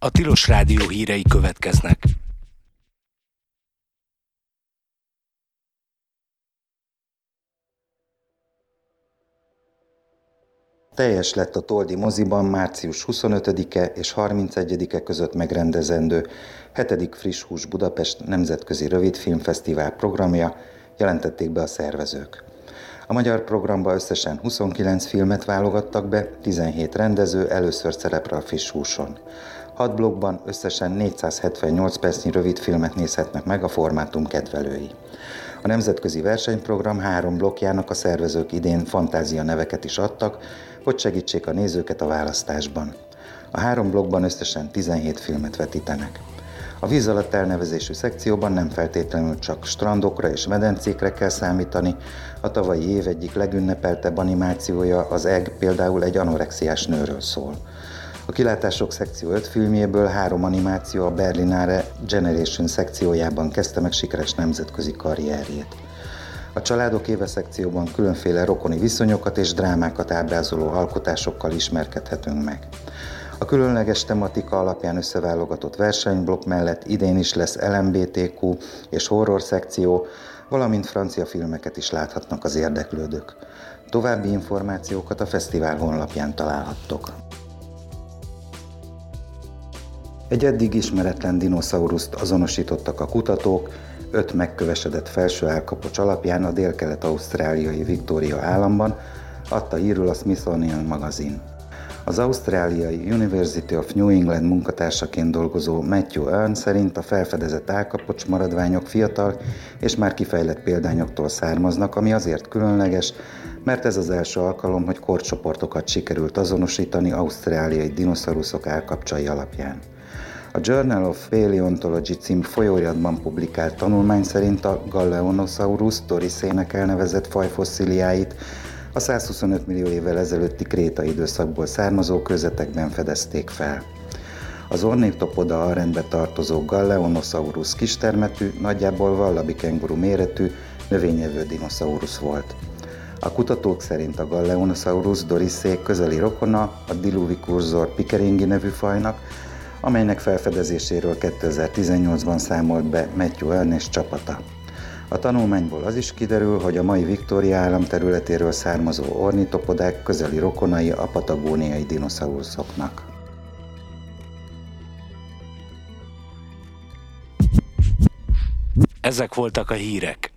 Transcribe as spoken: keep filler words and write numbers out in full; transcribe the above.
A Tilos Rádió hírei következnek. Teljes lett a Toldi moziban március huszonötödike és harmincegyedike között megrendezendő hetedik Friss Hús Budapest Nemzetközi Rövidfilmfesztivál programja, jelentették be a szervezők. A magyar programba összesen huszonkilenc filmet válogattak be, tizenhét rendező először szerepel a Friss Húson. Hat blokkban összesen négyszázhetvennyolc percnyi rövidfilmet nézhetnek meg a formátum kedvelői. A nemzetközi versenyprogram három blokkjának a szervezők idén fantázia neveket is adtak, hogy segítsék a nézőket a választásban. A három blokkban összesen tizenhét filmet vetítenek. A víz alatt elnevezésű szekcióban nem feltétlenül csak strandokra és medencékre kell számítani, a tavalyi év egyik legünnepeltebb animációja, az Egg például egy anorexiás nőről szól. A kilátások szekció öt filmjéből három animáció a Berlinale Generation szekciójában kezdte meg sikeres nemzetközi karrierjét. A Családok éve szekcióban különféle rokoni viszonyokat és drámákat ábrázoló alkotásokkal ismerkedhetünk meg. A különleges tematika alapján összeválogatott versenyblokk mellett idén is lesz el em bé té kú és horror szekció, valamint francia filmeket is láthatnak az érdeklődők. További információkat a fesztivál honlapján találhattok. Egy eddig ismeretlen dinoszauruszt azonosítottak a kutatók, öt megkövesedett felső állkapocs alapján a délkelet-ausztráliai Victoria államban, adta hírül a Smithsonian magazin. Az ausztráliai University of New England munkatársaként dolgozó Matthew Earn szerint a felfedezett állkapocs maradványok fiatal és már kifejlett példányoktól származnak, ami azért különleges, mert ez az első alkalom, hogy korcsoportokat sikerült azonosítani ausztráliai dinoszauruszok állkapcsai alapján. A Journal of Paleontology című folyóiratban publikált tanulmány szerint a Galeonosaurus doriszének elnevezett faj fosszíliáit a százhuszonöt millió évvel ezelőtti kréta időszakból származó kőzetekben fedezték fel. Az Ornithopoda alrendbe tartozó Galeonosaurus kistermetű, nagyjából wallaby kenguru méretű, növényevő dinoszaurusz volt. A kutatók szerint a Galeonosaurus doriszék közeli rokona a Diluvicursor pickeringi nevű fajnak, amelynek felfedezéséről kétezer-tizennyolcban számolt be Matthew Earn és csapata. A tanulmányból az is kiderül, hogy a mai Victoria állam területéről származó ornitopodák közeli rokonai a patagóniai dinoszauruszoknak. Ezek voltak a hírek.